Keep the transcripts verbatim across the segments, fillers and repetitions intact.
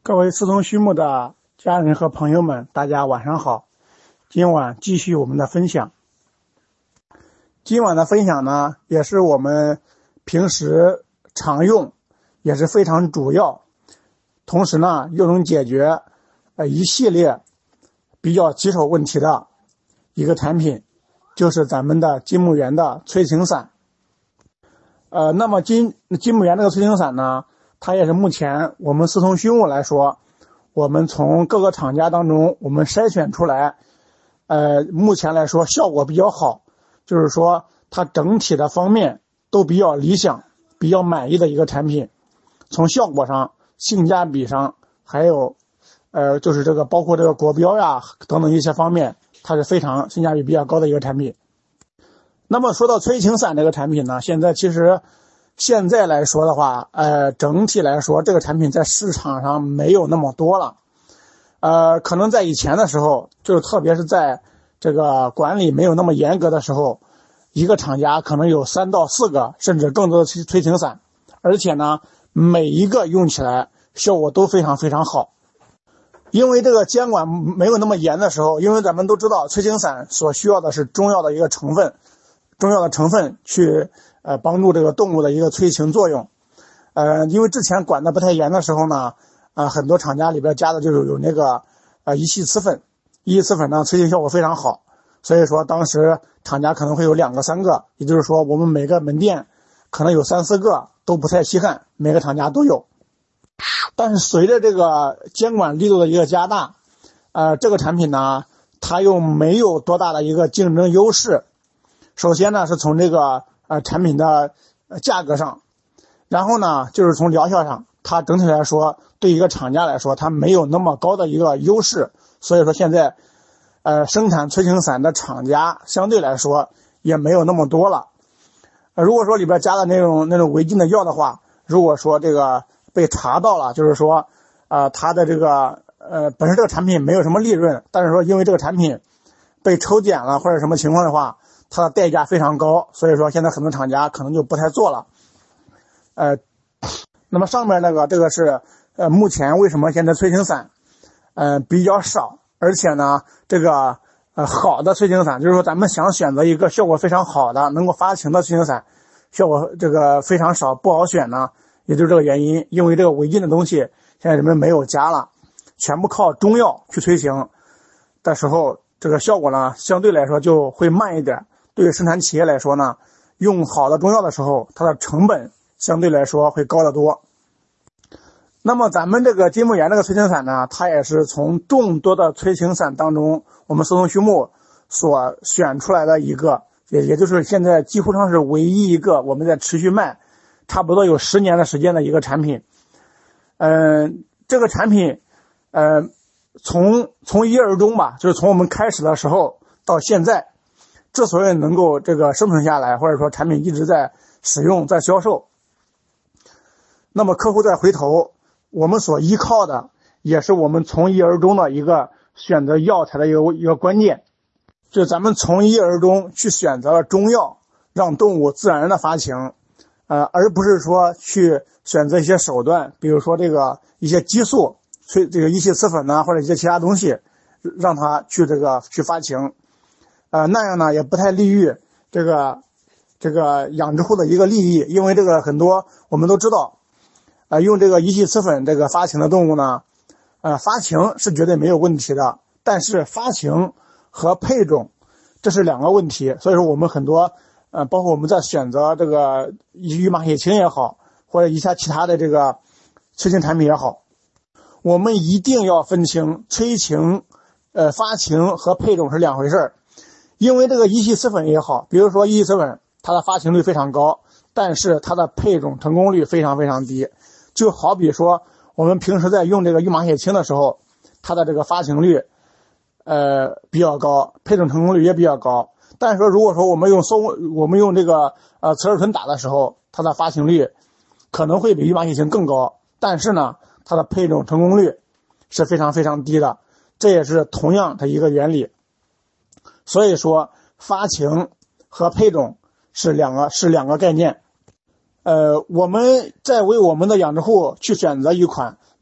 各位思聪畜牧的家人和朋友们，大家晚上好。今晚继续我们的分享。今晚的分享呢，也是我们平时常用，也是非常主要，同时呢又能解决呃一系列比较棘手问题的一个产品，就是咱们的金木源的催情散。呃，那么金金木源这个催情散呢，它也是目前我们思聪畜牧来说，我们从各个厂家当中我们筛选出来，呃，目前来说效果比较好，就是说它整体的方面都比较理想，比较满意的一个产品。从效果上、性价比上，还有呃，就是这个包括这个国标呀等等一些方面，它是非常性价比比较高的一个产品。那么说到催情散这个产品呢，现在其实现在来说的话，呃，整体来说这个产品在市场上没有那么多了。呃，可能在以前的时候，就是特别是在这个管理没有那么严格的时候，一个厂家可能有三到四个甚至更多的催催情散，而且呢每一个用起来效果都非常非常好。因为这个监管没有那么严的时候，因为咱们都知道催情散所需要的是中药的一个成分，中药的成分去呃帮助这个动物的一个催情作用。呃，因为之前管的不太严的时候呢，呃，很多厂家里边加的就有有那个呃一系雌粉，一系雌粉呢催情效果非常好，所以说当时厂家可能会有两个三个，也就是说我们每个门店可能有三四个都不太稀罕，每个厂家都有。但是随着这个监管力度的一个加大，呃，这个产品呢，它又没有多大的一个竞争优势。首先呢，是从这个呃产品的价格上，然后呢，就是从疗效上，它整体来说，对一个厂家来说，它没有那么高的一个优势。所以说现在，呃，生产催情散的厂家相对来说也没有那么多了。呃，如果说里边加的那种那种违禁的药的话，如果说这个被查到了，就是说，呃，它的这个呃本身这个产品没有什么利润，但是说因为这个产品被抽检了或者什么情况的话，它的代价非常高，所以说现在很多厂家可能就不太做了。呃，那么上面那个这个是呃目前为什么现在催情散呃比较少，而且呢这个呃好的催情散，就是说咱们想选择一个效果非常好的能够发情的催情散，效果这个非常少，不好选呢，也就是这个原因。因为这个违禁的东西现在人们没有加了，全部靠中药去催情的时候，这个效果呢相对来说就会慢一点。对于生产企业来说呢，用好的中药的时候，它的成本相对来说会高得多。那么咱们这个金木源这个催情散呢，它也是从众多的催情散当中，我们思聪畜牧所选出来的一个，也也就是现在几乎上是唯一一个我们在持续卖，差不多有十年的时间的一个产品。嗯、呃，这个产品，呃，从从一而终吧，就是从我们开始的时候到现在，之所以能够这个生存下来，或者说产品一直在使用在销售，那么客户再回头，我们所依靠的也是我们从一而终的一个选择药材的一个一个关键，就是咱们从一而终去选择了中药，让动物自然的发情，呃，而不是说去选择一些手段，比如说这个一些激素，催这个一系雌粉呢，或者一些其他东西，让它去这个去发情。呃，那样呢也不太利于这个这个养殖户的一个利益，因为这个很多我们都知道，呃，用这个一系雌粉这个发情的动物呢，呃，发情是绝对没有问题的，但是发情和配种这是两个问题，所以说我们很多呃，包括我们在选择这个鱼马血清也好，或者一下其他的这个催情产品也好，我们一定要分清催情、呃发情和配种是两回事儿。因为这个一系雌粉也好，比如说一系雌粉，它的发情率非常高，但是它的配种成功率非常非常低。就好比说我们平时在用这个玉马血清的时候，它的这个发情率呃比较高，配种成功率也比较高。但是说如果说我们用松我们用这个呃雌二醇打的时候，它的发情率可能会比玉马血清更高，但是呢它的配种成功率是非常非常低的，这也是同样的一个原理。所以说发情和配种是两个是两个概念。呃，我们在为我们的养殖户去选择一款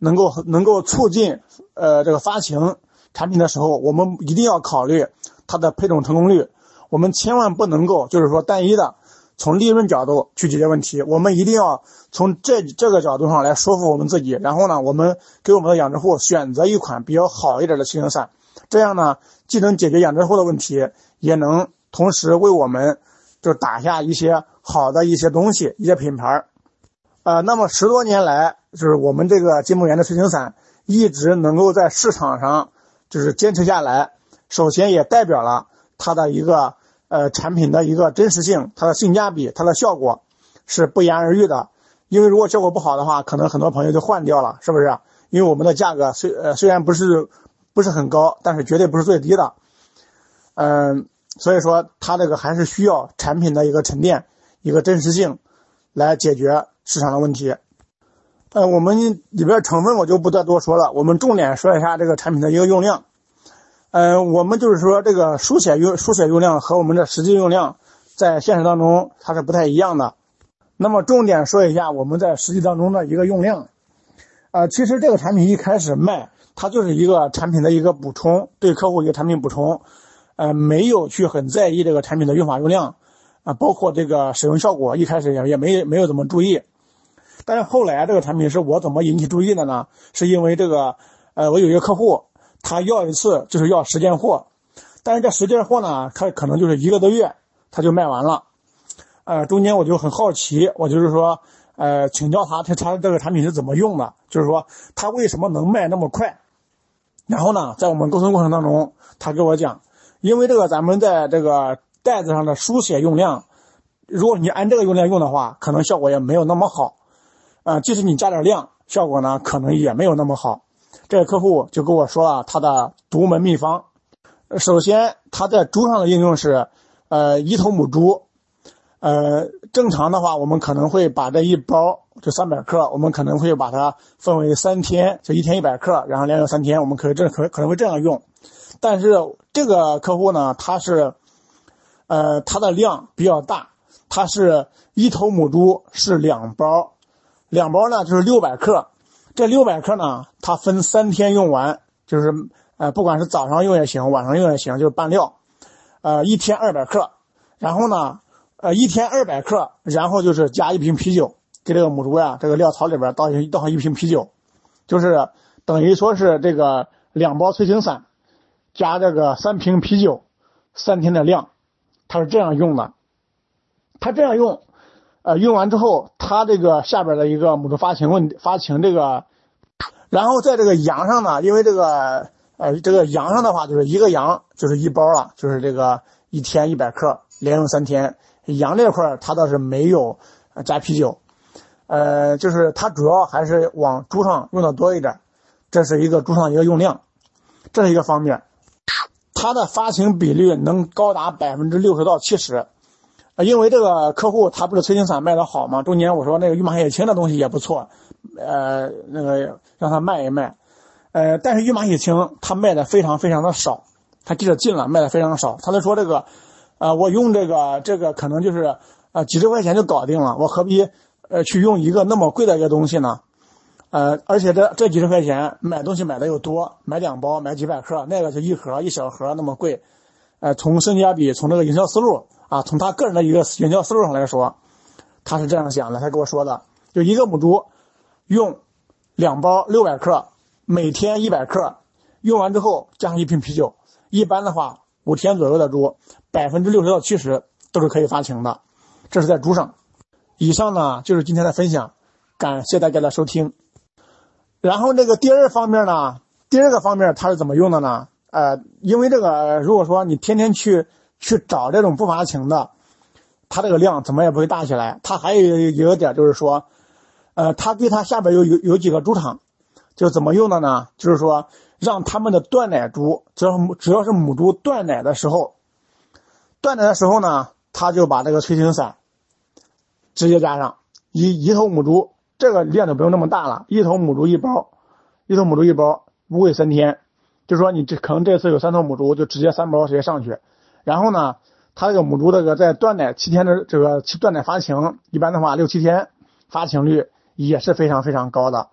能够能够促进呃这个发情产品的时候，我们一定要考虑它的配种成功率。我们千万不能够就是说单一的从利润角度去解决问题，我们一定要从这这个角度上来说服我们自己，然后呢，我们给我们的养殖户选择一款比较好一点的催情散，这样呢，既能解决养殖户的问题，也能同时为我们就打下一些好的一些东西，一些品牌。呃，那么十多年来，就是我们这个金梦园的催情散一直能够在市场上就是坚持下来，首先也代表了它的一个呃产品的一个真实性，它的性价比，它的效果是不言而喻的。因为如果效果不好的话，可能很多朋友就换掉了，是不是？因为我们的价格虽呃虽然不是不是很高，但是绝对不是最低的。嗯、呃，所以说它这个还是需要产品的一个沉淀，一个真实性来解决市场的问题。呃，我们里边成分我就不再多说了，我们重点说一下这个产品的一个用量。呃，我们就是说这个输血用输血用量和我们的实际用量在现实当中它是不太一样的。那么重点说一下我们在实际当中的一个用量。呃，其实这个产品一开始卖，它就是一个产品的一个补充，对客户一个产品补充，呃，没有去很在意这个产品的用法用量啊、呃，包括这个使用效果，一开始也也没没有怎么注意。但是后来这个产品是我怎么引起注意的呢？是因为这个呃，我有一个客户，他要一次就是要十件货，但是这十件货呢，他可能就是一个多月他就卖完了。呃，中间我就很好奇，我就是说呃，请教他他他这个产品是怎么用的，就是说他为什么能卖那么快。然后呢，在我们沟通过程当中，他跟我讲，因为这个咱们在这个袋子上的书写用量，如果你按这个用量用的话，可能效果也没有那么好。呃，即使你加点量，效果呢可能也没有那么好。这个客户就跟我说了他的独门秘方。首先，他在猪上的应用是，呃，一头母猪。呃，正常的话，我们可能会把这一包就三百克，我们可能会把它分为三天，就一天一百克，然后连着三天，我们可以这可可能会这样用。但是这个客户呢，他是，呃，他的量比较大，他是一头母猪是两包。两包呢就是六百克，这六百克呢，它分三天用完，就是呃，不管是早上用也行，晚上用也行，就是拌料，呃，一天二百克，然后呢，呃，一天二百克，然后就是加一瓶啤酒，给这个母猪呀，这个料槽里边倒一倒一瓶啤酒，就是等于说是这个两包催情散加这个三瓶啤酒，三天的量，它是这样用的，它这样用。呃，用完之后，它这个下边的一个母猪发情问题，发情这个，然后在这个羊上呢，因为这个呃这个羊上的话，就是一个羊就是一包了，就是这个一天一百克，连用三天。羊这块它倒是没有加啤酒，呃，就是它主要还是往猪上用的多一点，这是一个猪上一个用量，这是一个方面。它的发情比率能高达百分之六十到七十。因为这个客户他不是催情散卖的好嘛，中间我说那个玉马血清的东西也不错，呃，那个让他卖一卖，呃，但是玉马血清他卖的非常非常的少，他记着进了卖的非常少，他就说这个，呃，我用这个这个可能就是呃几十块钱就搞定了，我何必呃去用一个那么贵的一个东西呢？呃，而且这这几十块钱买东西买的又多，买两包买几百克，那个就一盒一小盒那么贵，呃，从性价比从这个营销思路。啊，从他个人的一个营销思路上来说，他是这样想的，他跟我说的，就一个母猪用两包六百克，每天一百克，用完之后加上一瓶啤酒，一般的话五天左右的猪，百分之六十到七十都是可以发情的，这是在猪上。以上呢就是今天的分享，感谢大家的收听。然后这个第二方面呢，第二个方面它是怎么用的呢？呃，因为这个如果说你天天去去找这种不发情的，它这个量怎么也不会大起来。它还有一个点就是说，呃，它对它下边有有有几个猪场，就怎么用的呢？就是说让他们的断奶猪，只要只要是母猪断奶的时候，断奶的时候呢，他就把这个催情散直接加上一一头母猪，这个量就不用那么大了，一头母猪一包，一头母猪一包，不会三天，就是说你这可能这次有三头母猪，就直接三包直接上去。然后呢，它这个母猪这个在断奶七天的这个断奶发情，一般的话六七天发情率也是非常非常高的。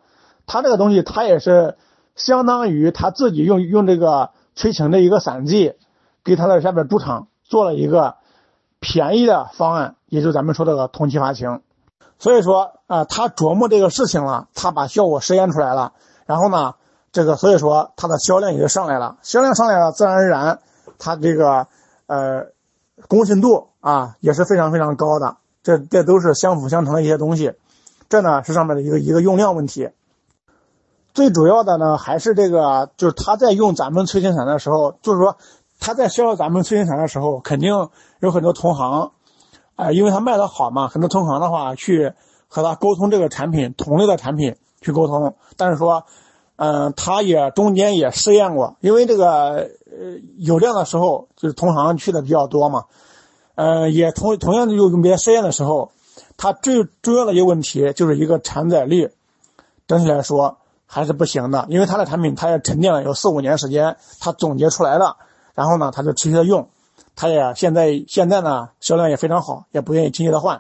它这个东西它也是相当于他自己用用这个催情的一个散剂，给他的下边猪场做了一个便宜的方案，也就是咱们说这个同期发情。所以说啊、呃，他琢磨这个事情了，他把效果实验出来了，然后呢，这个所以说它的销量也就上来了，销量上来了，自然而然它这个呃公信度啊也是非常非常高的，这这都是相辅相成的一些东西。这呢是上面的一个一个用量问题。最主要的呢还是这个，就是他在用咱们催情散的时候，就是说他在销售咱们催情散的时候，肯定有很多同行，呃，因为他卖的好嘛，很多同行的话去和他沟通这个产品同类的产品去沟通，但是说，嗯、呃，他也中间也试验过，因为这个呃有量的时候，就是同行去的比较多嘛，呃，也同同样的用别人试验的时候，它最重要的一个问题就是一个产载率，整体来说还是不行的，因为它的产品它也沉淀了有四五年时间，它总结出来了，然后呢，它就持续的用，它也现在现在呢销量也非常好，也不愿意轻易的换。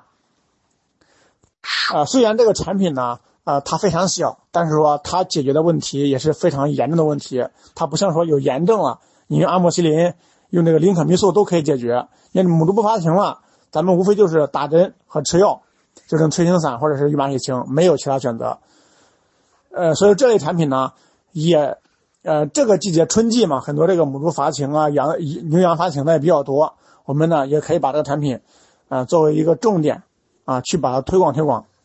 啊、呃，虽然这个产品呢，呃，它非常小，但是说它解决的问题也是非常严重的问题。它不像说有炎症了，你用阿莫西林、用这个林可霉素都可以解决。你母猪不发情了，咱们无非就是打针和吃药，就是催情散或者是预麻血清，没有其他选择。呃，所以这类产品呢，也，呃，这个季节春季嘛，很多这个母猪发情啊、羊牛羊发情的也比较多，我们呢也可以把这个产品，呃，作为一个重点啊，去把它推广推广。